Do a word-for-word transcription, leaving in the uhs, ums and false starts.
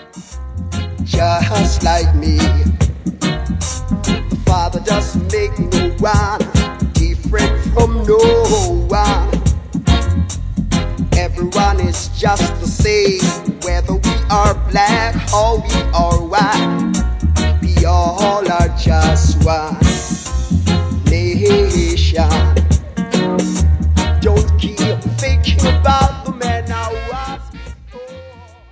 just like me. The Father doesn't make no one different from no one. Everyone is just the same, whether we are black or we are white. We all are just one nation.